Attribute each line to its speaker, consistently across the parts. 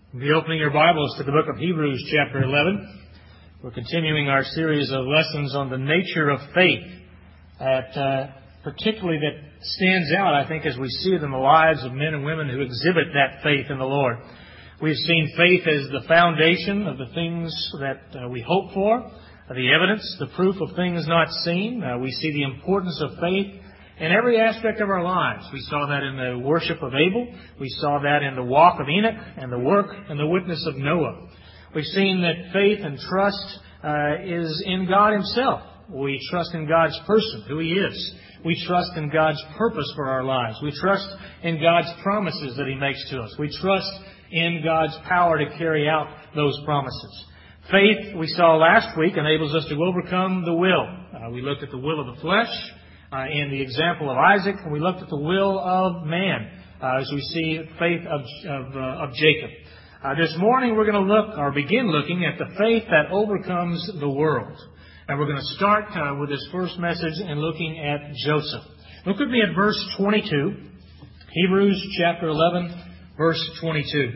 Speaker 1: Be opening your Bibles to the book of Hebrews chapter 11. We're continuing our series of lessons on the nature of faith, particularly that stands out, I think, as we see it in the lives of men and women who exhibit that faith in the Lord. We've seen faith as the foundation of the things that we hope for, the evidence, the proof of things not seen. We see the importance of faith in every aspect of our lives. We saw that in the worship of Abel. We saw that in the walk of Enoch and the work and the witness of Noah. We've seen that faith and trust is in God Himself. We trust in God's person, who He is. We trust in God's purpose for our lives. We trust in God's promises that He makes to us. We trust in God's power to carry out those promises. Faith, we saw last week, enables us to overcome the will. We looked at the will of the flesh in the example of Isaac, and we looked at the will of man as we see faith of Jacob. This morning we're going to begin looking at the faith that overcomes the world. And we're going to start with this first message and looking at Joseph. Look with me at verse 22, Hebrews chapter 11, verse 22.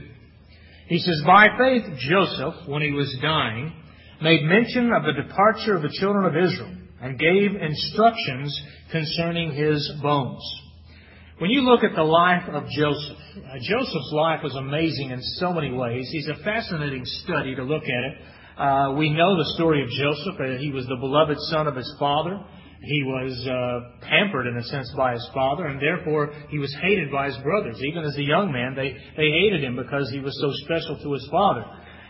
Speaker 1: He says, "By faith Joseph, when he was dying, made mention of the departure of the children of Israel, and gave instructions concerning his bones." When you look at the life of Joseph, Joseph's life was amazing in so many ways. He's a fascinating study to look at it. We know the story of Joseph. He was the beloved son of his father. He was pampered, in a sense, by his father, and therefore he was hated by his brothers. Even as a young man, they hated him because he was so special to his father.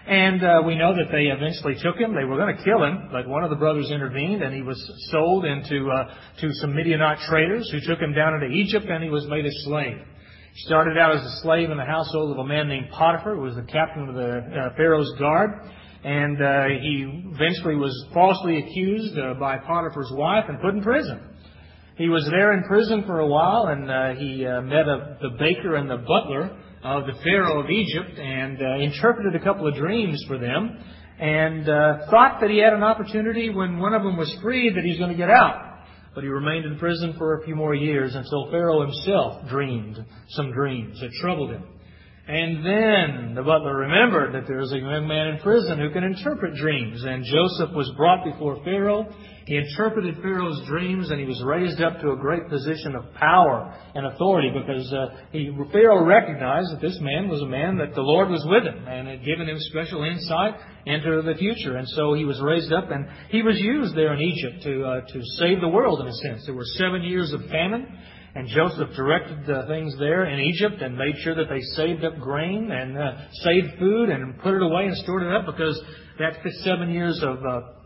Speaker 1: And we know that they eventually took him. They were going to kill him, but one of the brothers intervened, and he was sold into to some Midianite traders who took him down into Egypt, and he was made a slave. He started out as a slave in the household of a man named Potiphar, who was the captain of the Pharaoh's guard. And he eventually was falsely accused by Potiphar's wife and put in prison. He was there in prison for a while, and he met the baker and the butler of the Pharaoh of Egypt, and interpreted a couple of dreams for them, and thought that he had an opportunity when one of them was freed that he's going to get out. But he remained in prison for a few more years until Pharaoh himself dreamed some dreams that troubled him. And then the butler remembered that there was a young man in prison who can interpret dreams. And Joseph was brought before Pharaoh. He interpreted Pharaoh's dreams, and he was raised up to a great position of power and authority because Pharaoh recognized that this man was a man that the Lord was with him and had given him special insight into the future. And so he was raised up, and he was used there in Egypt to save the world, in a sense. There were 7 years of famine. And Joseph directed things there in Egypt and made sure that they saved up grain and saved food and put it away and stored it up, because that 7 years of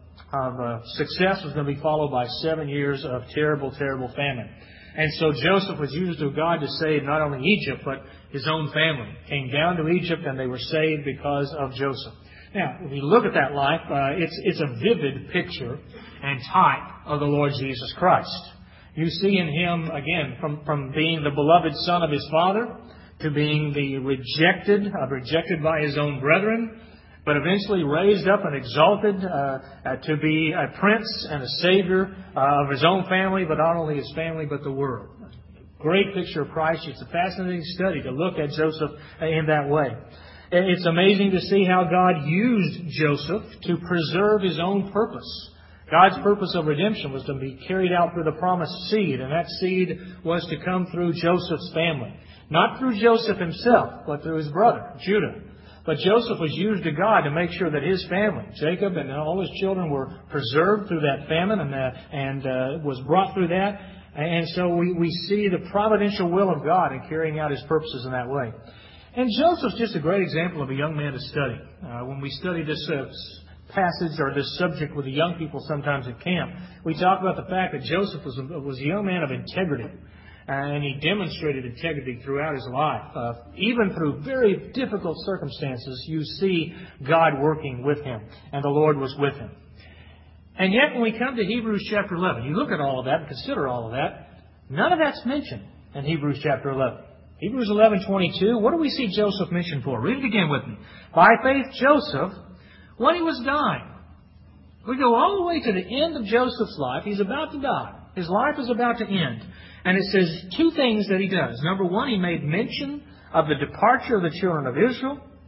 Speaker 1: success was going to be followed by 7 years of terrible, terrible famine. And so Joseph was used of God to save not only Egypt, but his own family. Came down to Egypt, and they were saved because of Joseph. Now, if you look at that life, it's a vivid picture and type of the Lord Jesus Christ. You see in Him, again, from being the beloved son of His father to being the rejected by His own brethren, but eventually raised up and exalted to be a prince and a savior of His own family, but not only His family, but the world. Great picture of Christ. It's a fascinating study to look at Joseph in that way. It's amazing to see how God used Joseph to preserve His own purpose. God's purpose of redemption was to be carried out through the promised seed, and that seed was to come through Joseph's family. Not through Joseph himself, but through his brother, Judah. But Joseph was used of God to make sure that his family, Jacob and all his children, were preserved through that famine and was brought through that. And so we see the providential will of God in carrying out His purposes in that way. And Joseph's just a great example of a young man to study. When we study this passage or this subject with the young people sometimes at camp, we talk about the fact that Joseph was a young man of integrity, and he demonstrated integrity throughout his life. Even through very difficult circumstances, you see God working with him, and the Lord was with him. And yet when we come to Hebrews chapter 11, you look at all of that and consider all of that, none of that's mentioned in Hebrews chapter 11. Hebrews 11:22, what do we see Joseph mentioned for? Read it again with me. By faith Joseph, when he was dying. We go all the way to the end of Joseph's life. He's about to die. His life is about to end. And it says two things that he does. Number one, he made mention of the departure of the children of Israel.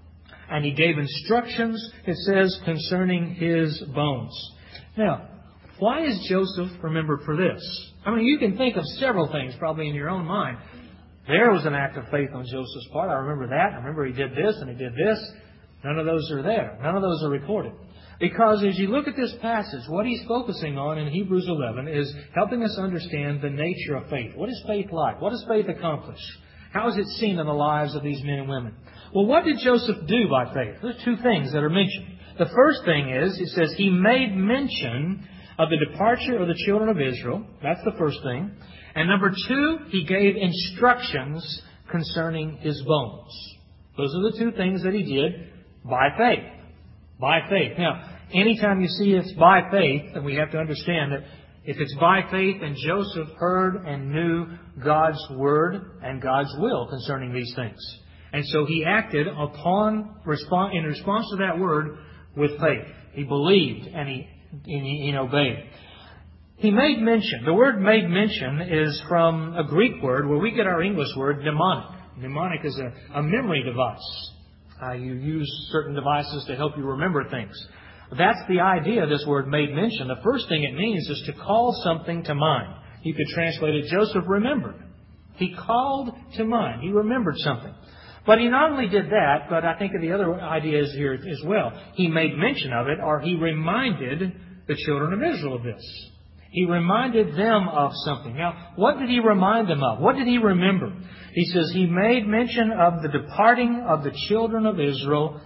Speaker 1: and He gave instructions, it says, concerning his bones. Now, why is Joseph remembered for this? I mean, you can think of several things probably in your own mind. There was an act of faith on Joseph's part. I remember that. I remember he did this and he did this. None of those are there. None of those are recorded. Because as you look at this passage, what he's focusing on in Hebrews 11 is helping us understand the nature of faith. What is faith like? What does faith accomplish? How is it seen in the lives of these men and women? Well, what did Joseph do by faith? There's two things that are mentioned. The first thing is, it says, he made mention of the departure of the children of Israel. That's the first thing. And number two, he gave instructions concerning his bones. Those are the two things that he did by faith. By faith. Now, anytime you see it's by faith, then we have to understand that if it's by faith, then Joseph heard and knew God's Word and God's will concerning these things. And so he acted in response to that Word with faith. He believed and he obeyed. He made mention. The word made mention is from a Greek word where we get our English word mnemonic. Mnemonic is a memory device. You use certain devices to help you remember things. That's the idea of this word made mention. The first thing it means is to call something to mind. You could translate it, Joseph remembered. He called to mind. He remembered something. But he not only did that, but I think of the other ideas here as well. He made mention of it, or he reminded the children of Israel of this. He reminded them of something. Now, what did he remind them of? What did he remember? He says he made mention of the departing of the children of Israel.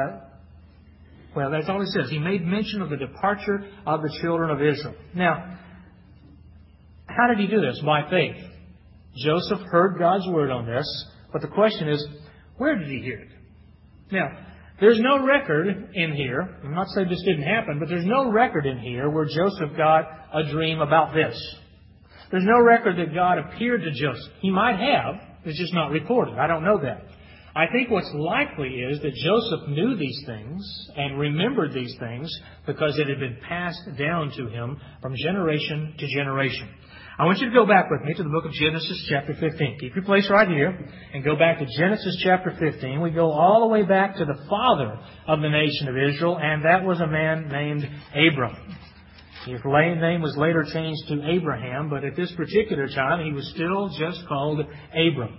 Speaker 1: Well, that's all he says. He made mention of the departure of the children of Israel. Now, how did he do this? By faith. Joseph heard God's word on this, but the question is, where did he hear it? Now, there's no record in here. I'm not saying this didn't happen, but there's no record in here where Joseph got a dream about this. There's no record that God appeared to Joseph. He might have. It's just not recorded. I don't know that. I think what's likely is that Joseph knew these things and remembered these things because it had been passed down to him from generation to generation. I want you to go back with me to the book of Genesis chapter 15. Keep your place right here and go back to Genesis chapter 15. We go all the way back to the father of the nation of Israel, and that was a man named Abram. His name was later changed to Abraham, but at this particular time he was still just called Abram.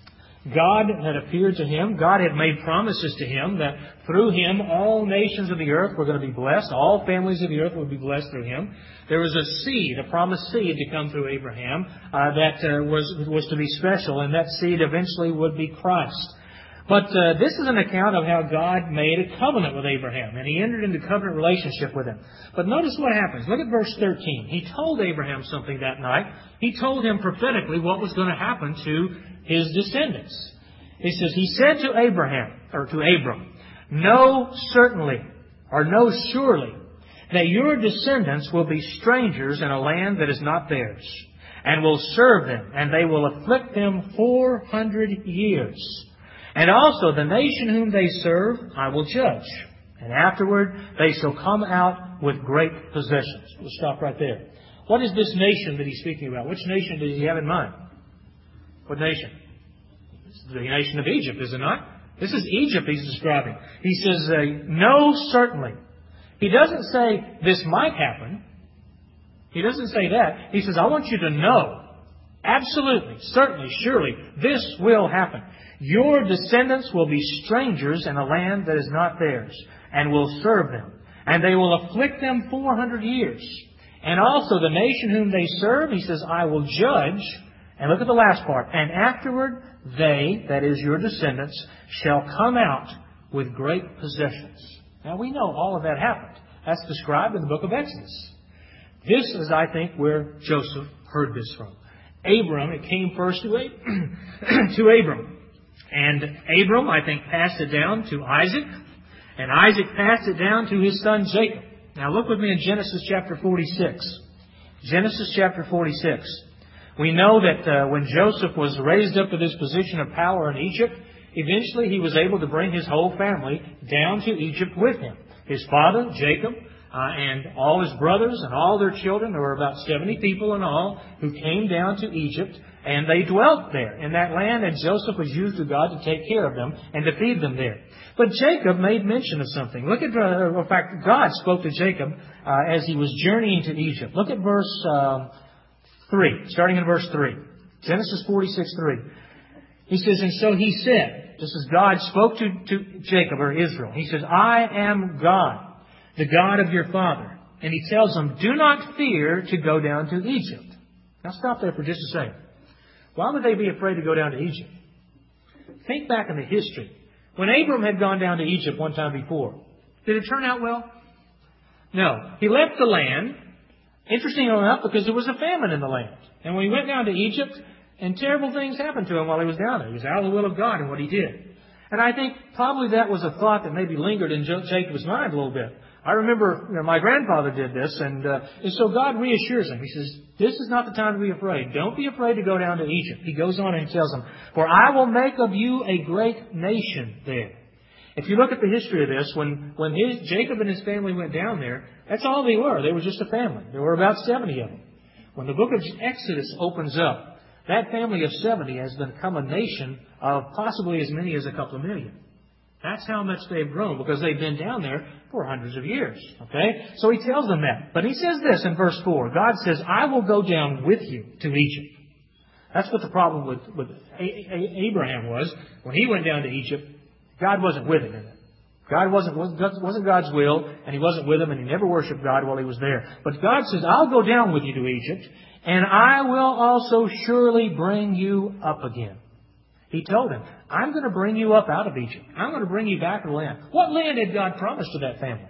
Speaker 1: God had appeared to him. God had made promises to him that through him all nations of the earth were going to be blessed. All families of the earth would be blessed through him. There was a seed, a promised seed to come through Abraham that was to be special, and that seed eventually would be Christ. But this is an account of how God made a covenant with Abraham, and He entered into covenant relationship with him. But notice what happens. Look at verse 13. He told Abraham something that night. He told him prophetically what was going to happen to his descendants. He says, he said to Abram, know certainly, or know surely, that your descendants will be strangers in a land that is not theirs, and will serve them, and they will afflict them 400 years. And also the nation whom they serve I will judge, and afterward they shall come out with great possessions. We'll stop right there. What is this nation that he's speaking about? Which nation does he have in mind? What nation? It's the nation of Egypt, is it not? This is Egypt he's describing. He says, no, certainly. He doesn't say this might happen. He doesn't say that. He says, I want you to know, absolutely, certainly, surely, this will happen. Your descendants will be strangers in a land that is not theirs, and will serve them. And they will afflict them 400 years. And also the nation whom they serve, he says, I will judge. And look at the last part. And afterward they, that is your descendants, shall come out with great possessions. Now we know all of that happened. That's described in the book of Exodus. This is, I think, where Joseph heard this from. Abram, it came first to Abram. And Abram, I think, passed it down to Isaac. And Isaac passed it down to his son Jacob. Now look with me in Genesis chapter 46. Genesis chapter 46. We know that when Joseph was raised up to this position of power in Egypt, eventually he was able to bring his whole family down to Egypt with him. His father, Jacob, and all his brothers and all their children. There were about 70 people in all who came down to Egypt. And they dwelt there in that land, and Joseph was used of God to take care of them and to feed them there. But Jacob made mention of something. Look at, in fact, God spoke to Jacob as he was journeying to Egypt. Look at verse 3, starting in verse 3. Genesis 46:3. He says, and so he said, this is God spoke to Jacob, or Israel. He says, I am God, the God of your father. And he tells them, do not fear to go down to Egypt. Now stop there for just a second. Why would they be afraid to go down to Egypt? Think back in the history. When Abram had gone down to Egypt one time before, did it turn out well? No. He left the land, interestingly enough, because there was a famine in the land. And when he went down to Egypt, and terrible things happened to him while he was down there. He was out of the will of God in what he did. And I think probably that was a thought that maybe lingered in Jacob's mind a little bit. I remember my grandfather did this, and so God reassures him. He says, this is not the time to be afraid. Don't be afraid to go down to Egypt. He goes on and he tells them, for I will make of you a great nation there. If you look at the history of this, when Jacob and his family went down there, that's all they were. They were just a family. There were about 70 of them. When the book of Exodus opens up, that family of 70 has become a nation of possibly as many as a couple of million. That's how much they've grown, because they've been down there for hundreds of years. Okay? So he tells them that. But he says this in verse 4. God says, I will go down with you to Egypt. That's what the problem with Abraham was. When he went down to Egypt, God wasn't with him in it. God wasn't God's will, and He wasn't with him, and he never worshipped God while he was there. But God says, I'll go down with you to Egypt, and I will also surely bring you up again. He told him, I'm going to bring you up out of Egypt. I'm going to bring you back to the land. What land had God promised to that family?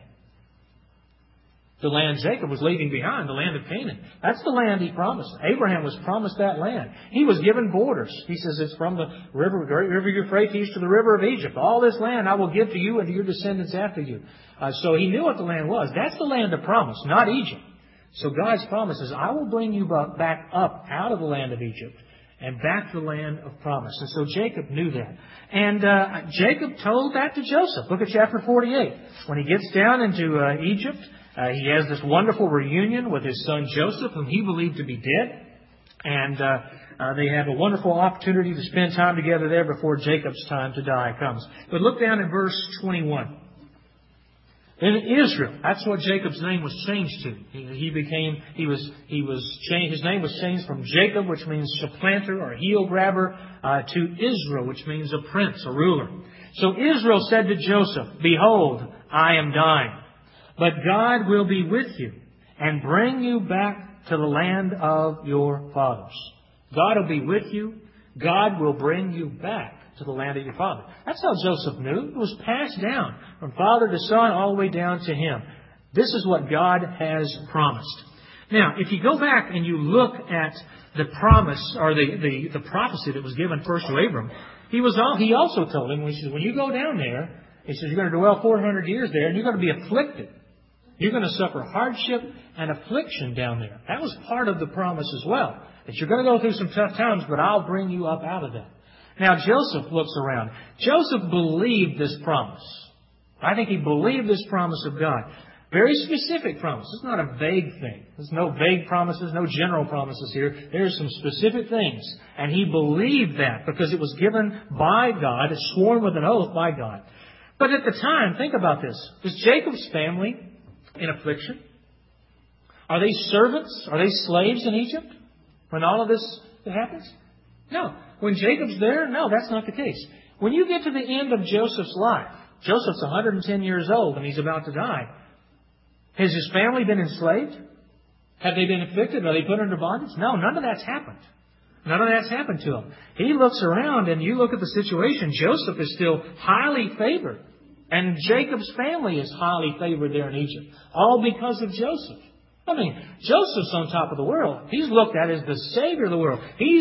Speaker 1: The land Jacob was leaving behind, the land of Canaan. That's the land He promised. Abraham was promised that land. He was given borders. He says it's from the great river Euphrates to the river of Egypt. All this land I will give to you and to your descendants after you. So he knew what the land was. That's the land of promise, not Egypt. So God's promise is, I will bring you back up out of the land of Egypt and back to the land of promise. And so Jacob knew that. And Jacob told that to Joseph. Look at chapter 48. When he gets down into Egypt, he has this wonderful reunion with his son Joseph, whom he believed to be dead. And they have a wonderful opportunity to spend time together there before Jacob's time to die comes. But look down at verse 21. In Israel, that's what Jacob's name was changed to. His name was changed from Jacob, which means supplanter or heel grabber, to Israel, which means a prince, a ruler. So Israel said to Joseph, behold, I am dying, but God will be with you and bring you back to the land of your fathers. God will be with you. God will bring you back to the land of your father. That's how Joseph knew. It was passed down from father to son all the way down to him. This is what God has promised. Now, if you go back and you look at the promise or the prophecy that was given first to Abram, he also told him, he says, when you go down there, he says, you're going to dwell 400 years there and you're going to be afflicted. You're going to suffer hardship and affliction down there. That was part of the promise as well. That you're going to go through some tough times, but I'll bring you up out of that. Now, Joseph looks around. Joseph believed this promise. I think he believed this promise of God. Very specific promise. It's not a vague thing. There's no vague promises, no general promises here. There's some specific things. And he believed that because it was given by God. It's sworn with an oath by God. But at the time, think about this. Was Jacob's family in affliction? Are they servants? Are they slaves in Egypt when all of this happens? No. When Jacob's there, no, that's not the case. When you get to the end of Joseph's life, Joseph's 110 years old and he's about to die. Has his family been enslaved? Have they been afflicted? Are they put under bondage? No, none of that's happened. None of that's happened to him. He looks around and you look at the situation. Joseph is still highly favored. And Jacob's family is highly favored there in Egypt. All because of Joseph. I mean, Joseph's on top of the world. He's looked at as the Savior of the world. He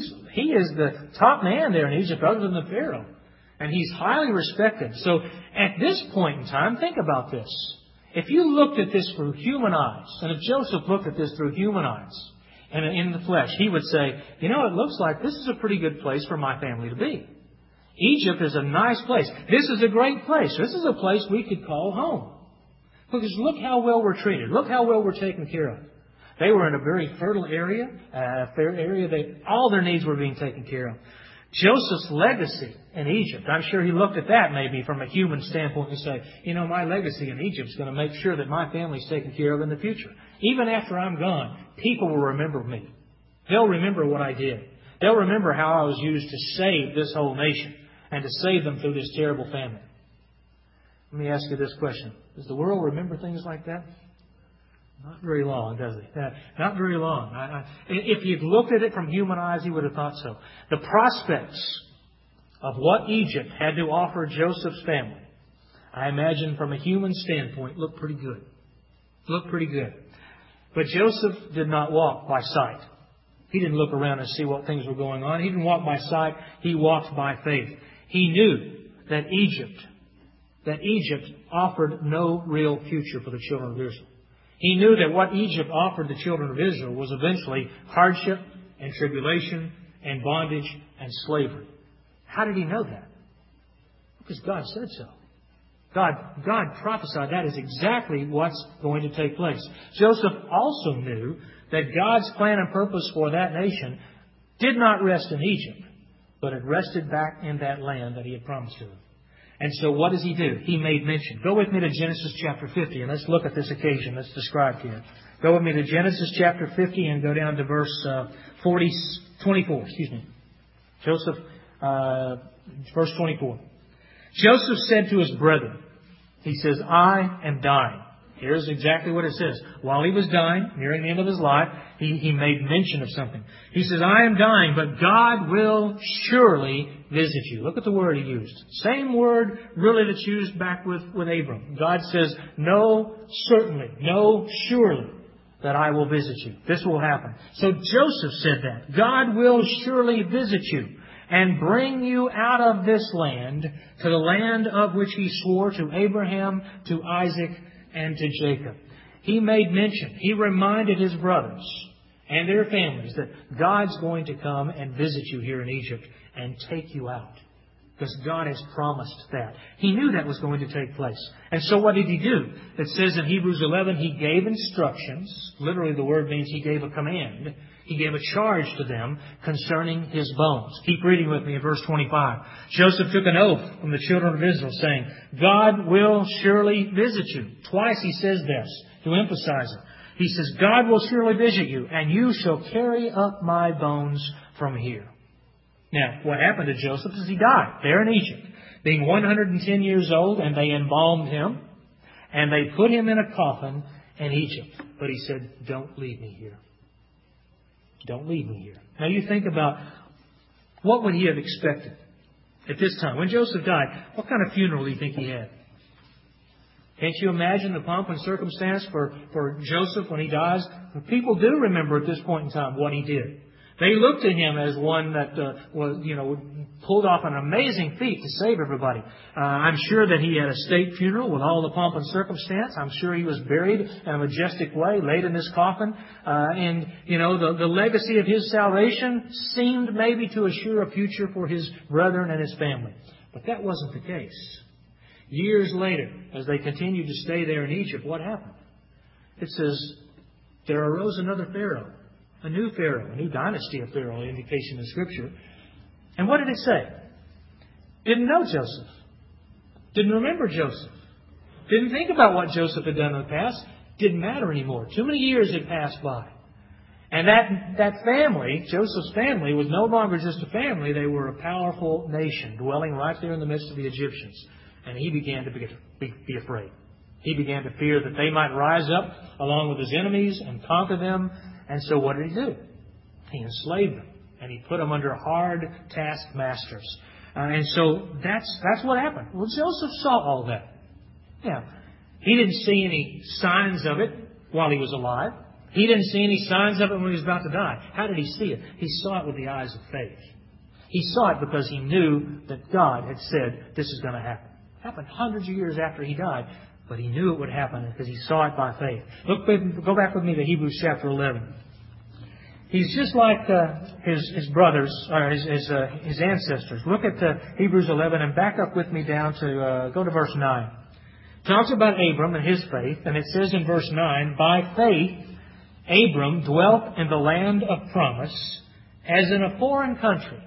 Speaker 1: is the top man there in Egypt other than the Pharaoh. And he's highly respected. So at this point in time, think about this. If you looked at this through human eyes, and if Joseph looked at this through human eyes, and in the flesh, he would say, you know, it looks like this is a pretty good place for my family to be. Egypt is a nice place. This is a great place. This is a place we could call home. Because look how well we're treated. Look how well we're taken care of. They were in a very fertile area, a fair area that all their needs were being taken care of. Joseph's legacy in Egypt, I'm sure he looked at that maybe from a human standpoint and say, my legacy in Egypt is going to make sure that my family's taken care of in the future. Even after I'm gone, people will remember me. They'll remember what I did. They'll remember how I was used to save this whole nation and to save them through this terrible famine. Let me ask you this question. Does the world remember things like that? Not very long, does it? Not very long. If you'd looked at it from human eyes, you would have thought so. The prospects of what Egypt had to offer Joseph's family, I imagine from a human standpoint, looked pretty good. Looked pretty good. But Joseph did not walk by sight. He didn't look around and see what things were going on. He didn't walk by sight. He walked by faith. He knew that Egypt offered no real future for the children of Israel. He knew that what Egypt offered the children of Israel was eventually hardship and tribulation and bondage and slavery. How did he know that? Because God said so. God prophesied that is exactly what's going to take place. Joseph also knew that God's plan and purpose for that nation did not rest in Egypt, but it rested back in that land that He had promised to them. And so what does He do? He made mention. Go with me to Genesis chapter 50, and let's look at this occasion that's described here. Go with me to Genesis chapter 50 and go down to verse 24. Joseph, verse 24. Joseph said to his brethren, he says, I am dying. Here's exactly what it says. While he was dying, nearing the end of his life, he made mention of something. He says, I am dying, but God will surely visit you. Look at the word he used. Same word really that's used back with Abram. God says, no, certainly, no, surely, that I will visit you. This will happen. So Joseph said that. God will surely visit you and bring you out of this land to the land of which He swore to Abraham, to Isaac, and to Jacob. He made mention. He reminded his brothers and their families that God's going to come and visit you here in Egypt and take you out. Because God has promised that. He knew that was going to take place. And so what did He do? It says in Hebrews 11, He gave instructions. Literally the word means He gave a command. He gave a charge to them concerning His bones. Keep reading with me in verse 25. Joseph took an oath from the children of Israel saying, God will surely visit you. Twice he says this to emphasize it. He says, God will surely visit you, and you shall carry up my bones from here. Now, what happened to Joseph is he died there in Egypt, being 110 years old, and they embalmed him, and they put him in a coffin in Egypt. But he said, don't leave me here. Don't leave me here. Now you think about what would he have expected at this time. When Joseph died, what kind of funeral do you think he had? Can't you imagine the pomp and circumstance for Joseph when he dies? People do remember at this point in time what he did. They looked to him as one that pulled off an amazing feat to save everybody. I'm sure that he had a state funeral with all the pomp and circumstance. I'm sure he was buried in a majestic way, laid in this coffin. The legacy of his salvation seemed maybe to assure a future for his brethren and his family. But that wasn't the case. Years later, as they continued to stay there in Egypt, what happened? It says, there arose another Pharaoh. A new Pharaoh, a new dynasty of Pharaoh, indication in Scripture. And what did it say? Didn't know Joseph. Didn't remember Joseph. Didn't think about what Joseph had done in the past. Didn't matter anymore. Too many years had passed by. And that family, Joseph's family, was no longer just a family. They were a powerful nation dwelling right there in the midst of the Egyptians. And he began to be afraid. He began to fear that they might rise up along with his enemies and conquer them. And so what did he do? He enslaved them. And he put them under hard taskmasters. And so that's what happened. Well, Joseph saw all that. Yeah. He didn't see any signs of it while he was alive. He didn't see any signs of it when he was about to die. How did he see it? He saw it with the eyes of faith. He saw it because he knew that God had said this is going to happen. It happened hundreds of years after he died. But he knew it would happen because he saw it by faith. Go back with me to Hebrews chapter 11. He's just like his brothers, or his ancestors. Look at Hebrews 11 and back up with me down to, go to verse 9. It talks about Abram and his faith, and it says in verse 9, by faith Abram dwelt in the land of promise as in a foreign country.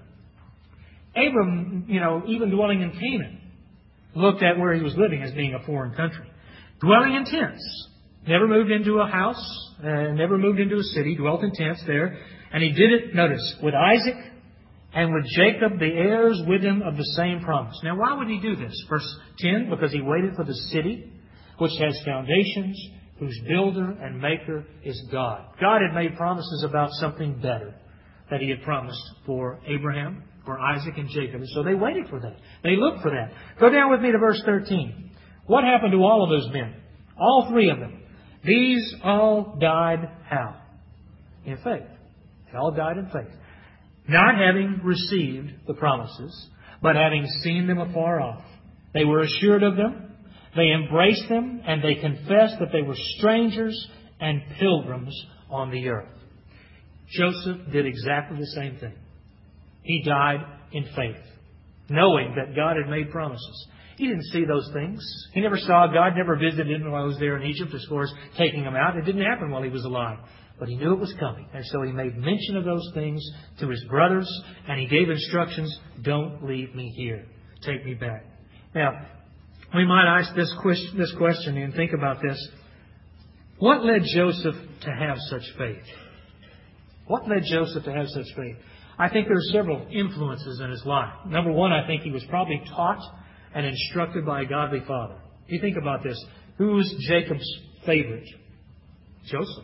Speaker 1: Abram, even dwelling in Canaan, looked at where he was living as being a foreign country. Dwelling in tents. Never moved into a house, never moved into a city, dwelt in tents there. And he did it, notice, with Isaac and with Jacob, the heirs with him of the same promise. Now, why would he do this? Verse 10, because he waited for the city, which has foundations, whose builder and maker is God. God had made promises about something better that He had promised for Abraham, for Isaac, and Jacob. And so they waited for that. They looked for that. Go down with me to verse 13. What happened to all of those men? All three of them. These all died how? In faith. They all died in faith. Not having received the promises, but having seen them afar off. They were assured of them. They embraced them, and they confessed that they were strangers and pilgrims on the earth. Joseph did exactly the same thing. He died in faith, knowing that God had made promises. He didn't see those things. He never saw God, never visited him while he was there in Egypt as far as taking him out. It didn't happen while he was alive. But he knew it was coming. And so he made mention of those things to his brothers, and he gave instructions, don't leave me here. Take me back. Now, we might ask this question and think about this. What led Joseph to have such faith? What led Joseph to have such faith? I think there are several influences in his life. Number one, I think he was probably taught and instructed by a godly father. You think about this. Who was Jacob's favorite? Joseph.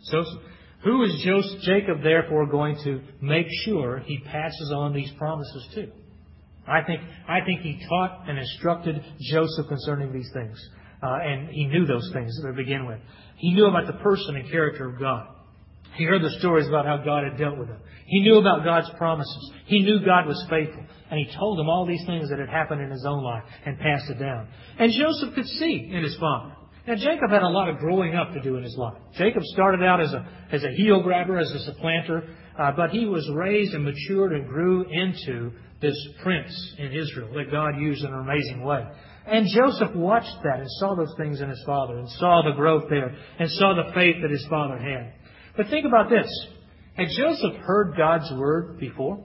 Speaker 1: Who is Jacob therefore going to make sure he passes on these promises to? I think he taught and instructed Joseph concerning these things. And he knew those things to begin with. He knew about the person and character of God. He heard the stories about how God had dealt with him. He knew about God's promises. He knew God was faithful. And he told him all these things that had happened in his own life and passed it down. And Joseph could see in his father. Now, Jacob had a lot of growing up to do in his life. Jacob started out as a heel grabber, as a supplanter, but he was raised and matured and grew into this prince in Israel that God used in an amazing way. And Joseph watched that and saw those things in his father and saw the growth there and saw the faith that his father had. But think about this. Had Joseph heard God's word before?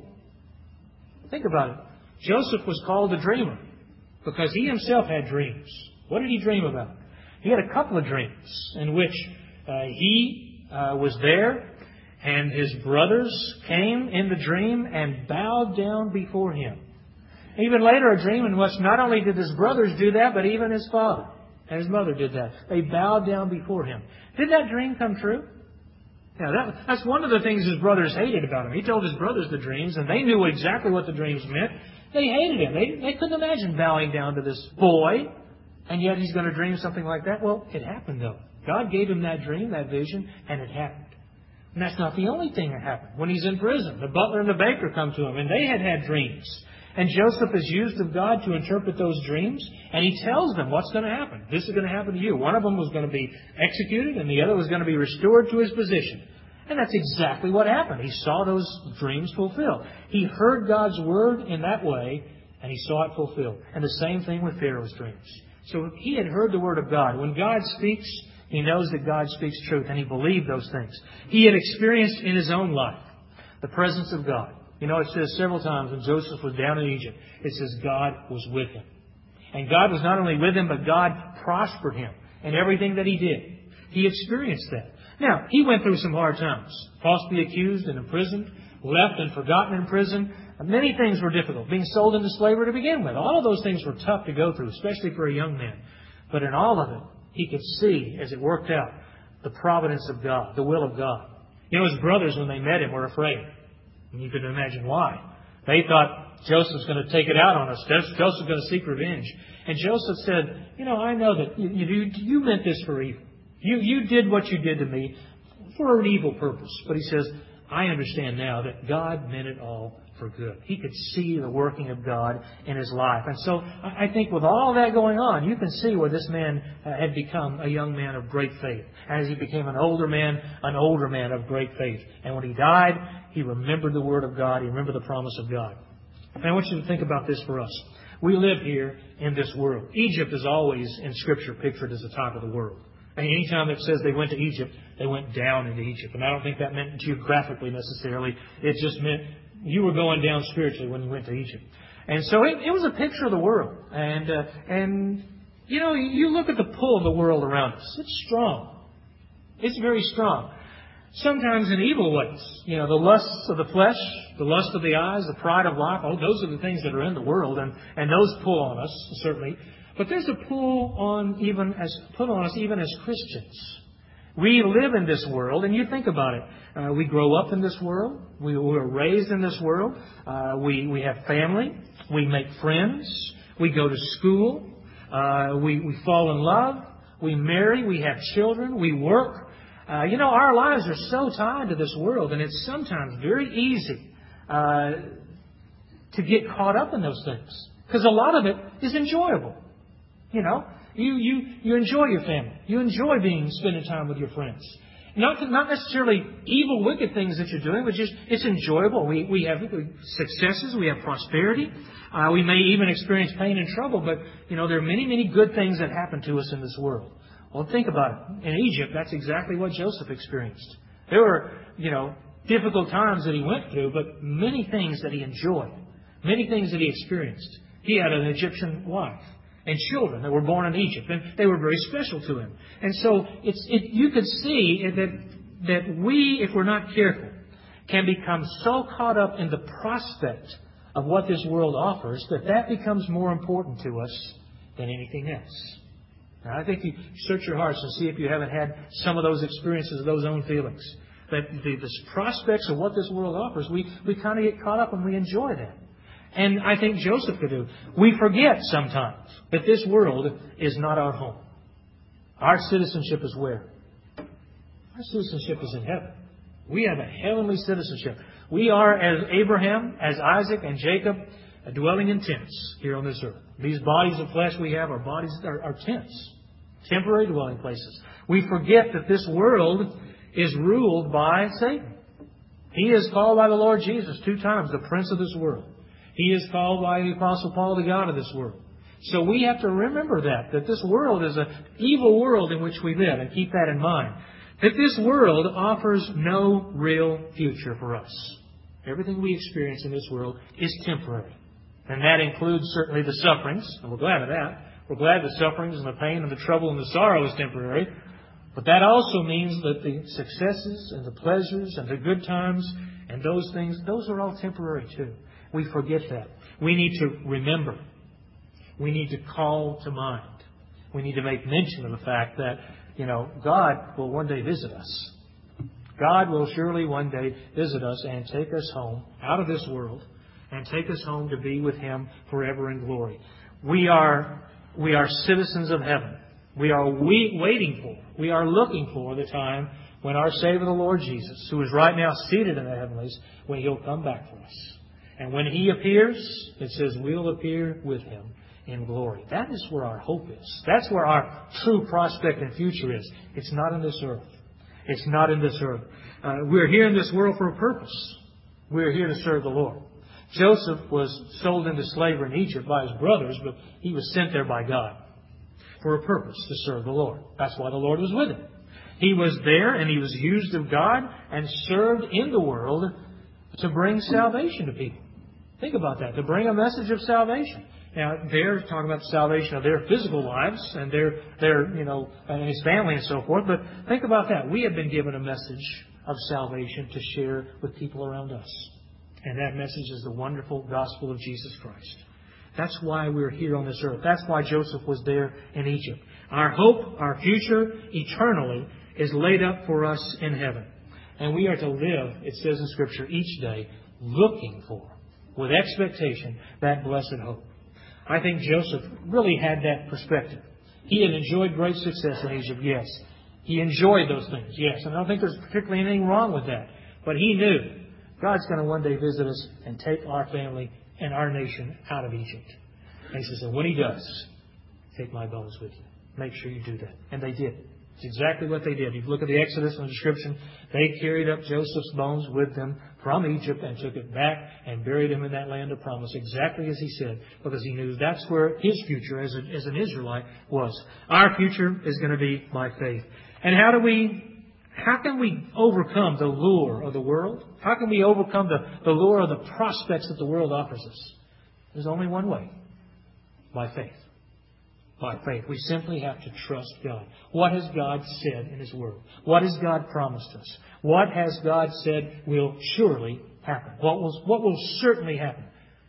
Speaker 1: Think about it. Joseph was called a dreamer because he himself had dreams. What did he dream about? He had a couple of dreams in which he was there and his brothers came in the dream and bowed down before him. Even later, a dream in which not only did his brothers do that, but even his father and his mother did that. They bowed down before him. Did that dream come true? Yeah, that's one of the things his brothers hated about him. He told his brothers the dreams, and they knew exactly what the dreams meant. They hated him. They couldn't imagine bowing down to this boy, and yet he's going to dream something like that. Well, it happened, though. God gave him that dream, that vision, and it happened. And that's not the only thing that happened. When he's in prison, the butler and the baker come to him, and they had dreams. And Joseph is used of God to interpret those dreams, and he tells them what's going to happen. This is going to happen to you. One of them was going to be executed, and the other was going to be restored to his position. And that's exactly what happened. He saw those dreams fulfilled. He heard God's word in that way, and he saw it fulfilled. And the same thing with Pharaoh's dreams. So he had heard the word of God. When God speaks, he knows that God speaks truth, and he believed those things. He had experienced in his own life the presence of God. You know, it says several times when Joseph was down in Egypt, it says God was with him. And God was not only with him, but God prospered him in everything that he did. He experienced that. Now, he went through some hard times. Falsely accused and imprisoned, left and forgotten in prison. Many things were difficult. Being sold into slavery to begin with. All of those things were tough to go through, especially for a young man. But in all of it, he could see, as it worked out, the providence of God, the will of God. You know, his brothers, when they met him, were afraid. And you can imagine why. They thought Joseph's going to take it out on us. Joseph's going to seek revenge. And Joseph said, you know, I know that you meant this for evil. You did what you did to me for an evil purpose. But he says, I understand now that God meant it all for good. He could see the working of God in his life. And so I think with all that going on, you can see where this man had become a young man of great faith. As he became an older man of great faith. And when he died, he remembered the Word of God. He remembered the promise of God. And I want you to think about this for us. We live here in this world. Egypt is always in Scripture pictured as the top of the world. And anytime it says they went to Egypt, they went down into Egypt. And I don't think that meant geographically necessarily. It just meant you were going down spiritually when you went to Egypt. And so it was a picture of the world. And you know, you look at the pull of the world around us. It's strong. It's very strong. Sometimes in evil ways. You know, the lusts of the flesh, the lust of the eyes, the pride of life. Oh, those are the things that are in the world, and those pull on us, certainly. But there's a pull on us even as Christians. We live in this world, and you think about it. We grow up in this world. We were raised in this world. We have family. We make friends. We go to school. We fall in love. We marry. We have children. We work. You know, our lives are so tied to this world, and it's sometimes very easy to get caught up in those things. Because a lot of it is enjoyable. You know, you enjoy your family. You enjoy spending time with your friends. Not necessarily evil, wicked things that you're doing, but just it's enjoyable. We have successes. We have prosperity. We may even experience pain and trouble, but, you know, there are many, many good things that happen to us in this world. Well, think about it. In Egypt, that's exactly what Joseph experienced. There were, you know, difficult times that he went through, but many things that he enjoyed. Many things that he experienced. He had an Egyptian wife and children that were born in Egypt, and they were very special to him. And so you could see that we, if we're not careful, can become so caught up in the prospect of what this world offers that becomes more important to us than anything else. Now, I think you search your hearts and see if you haven't had some of those experiences, those own feelings. That the prospects of what this world offers, we kind of get caught up and we enjoy that. And I think Joseph could do. We forget sometimes that this world is not our home. Our citizenship is where? Our citizenship is in heaven. We have a heavenly citizenship. We are, as Abraham, as Isaac, and Jacob, dwelling in tents here on this earth. These bodies of flesh we have, our bodies are tents. Temporary dwelling places. We forget that this world is ruled by Satan. He is called by the Lord Jesus 2 times the prince of this world. He is called by the Apostle Paul the God of this world. So we have to remember that this world is an evil world in which we live, and keep that in mind. That this world offers no real future for us. Everything we experience in this world is temporary. And that includes certainly the sufferings, and we're glad of that. We're glad the sufferings and the pain and the trouble and the sorrow is temporary. But that also means that the successes and the pleasures and the good times and those things, those are all temporary too. We forget that. We need to remember. We need to call to mind. We need to make mention of the fact that, you know, God will one day visit us. God will surely one day visit us and take us home out of this world and take us home to be with Him forever in glory. We are citizens of heaven. We are we are looking for the time when our Savior, the Lord Jesus, who is right now seated in the heavenlies, when He'll come back for us. And when He appears, it says we'll appear with Him in glory. That is where our hope is. That's where our true prospect and future is. It's not in this earth. It's not in this earth. We're here in this world for a purpose. We're here to serve the Lord. Joseph was sold into slavery in Egypt by his brothers, but he was sent there by God for a purpose, to serve the Lord. That's why the Lord was with him. He was there and he was used of God and served in the world to bring salvation to people. Think about that, to bring a message of salvation. Now, they're talking about the salvation of their physical lives and their and his family and so forth. But think about that. We have been given a message of salvation to share with people around us. And that message is the wonderful gospel of Jesus Christ. That's why we're here on this earth. That's why Joseph was there in Egypt. Our hope, our future, eternally, is laid up for us in heaven. And we are to live, it says in Scripture, each day looking for, with expectation, that blessed hope. I think Joseph really had that perspective. He had enjoyed great success in Egypt, yes. He enjoyed those things, yes. And I don't think there's particularly anything wrong with that. But he knew God's going to one day visit us and take our family and our nation out of Egypt. And he says, and when He does, take my bones with you. Make sure you do that. And they did. It's exactly what they did. If you look at the Exodus and the description, they carried up Joseph's bones with them from Egypt and took it back and buried him in that land of promise, exactly as he said, because he knew that's where his future as an Israelite was. Our future is going to be by faith. And how can we overcome the lure of the world? How can we overcome the lure of the prospects that the world offers us? There's only one way. By faith. By faith. We simply have to trust God. What has God said in His Word? What has God promised us? What has God said will surely happen? What will certainly happen?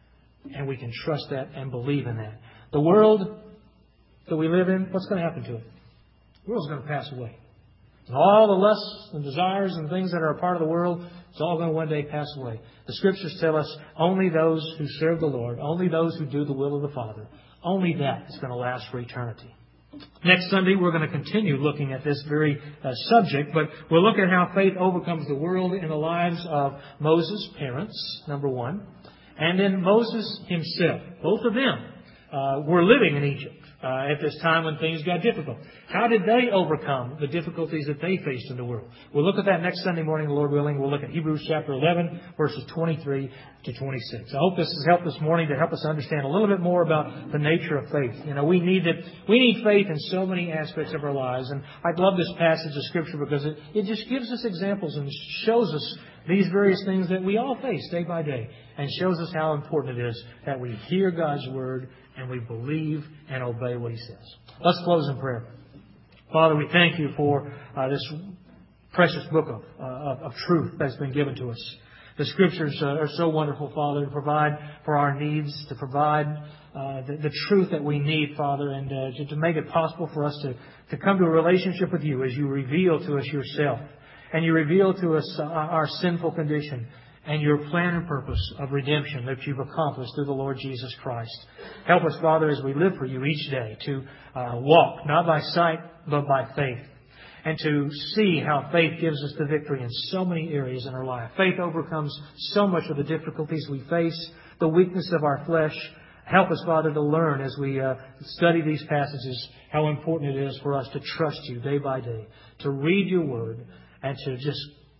Speaker 1: And we can trust that and believe in that. The world that we live in, what's going to happen to it? The world's going to pass away. And all the lusts and desires and things that are a part of the world, it's all going to one day pass away. The Scriptures tell us only those who serve the Lord, only those who do the will of the Father, only that is going to last for eternity. Next Sunday, we're going to continue looking at this very subject, but we'll look at how faith overcomes the world in the lives of Moses' parents, number one, and then Moses himself. Both of them were living in Egypt at this time when things got difficult. How did they overcome the difficulties that they faced in the world? We'll look at that next Sunday morning, Lord willing. We'll look at Hebrews chapter 11, verses 23 to 26. I hope this has helped this morning to help us understand a little bit more about the nature of faith. You know, we need faith in so many aspects of our lives. And I love this passage of Scripture because it just gives us examples and shows us these various things that we all face day by day, and shows us how important it is that we hear God's Word and we believe and obey what He says. Let's close in prayer. Father, we thank You for this precious book of truth that's been given to us. The Scriptures are so wonderful, Father, to provide for our needs, to provide the truth that we need, Father, and to make it possible for us to come to a relationship with You as You reveal to us Yourself. And You reveal to us our sinful condition and Your plan and purpose of redemption that You've accomplished through the Lord Jesus Christ. Help us, Father, as we live for You each day to walk not by sight but by faith, and to see how faith gives us the victory in so many areas in our life. Faith overcomes so much of the difficulties we face, the weakness of our flesh. Help us, Father, to learn as we study these passages how important it is for us to trust You day by day, to read Your Word, and to just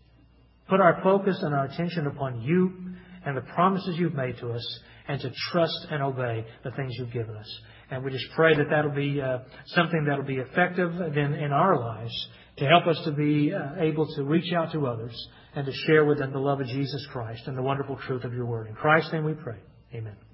Speaker 1: put our focus and our attention upon You and the promises You've made to us, and to trust and obey the things You've given us. And we just pray that that'll be something that'll be effective then in our lives to help us to be able to reach out to others and to share with them the love of Jesus Christ and the wonderful truth of Your Word. In Christ's name we pray. Amen.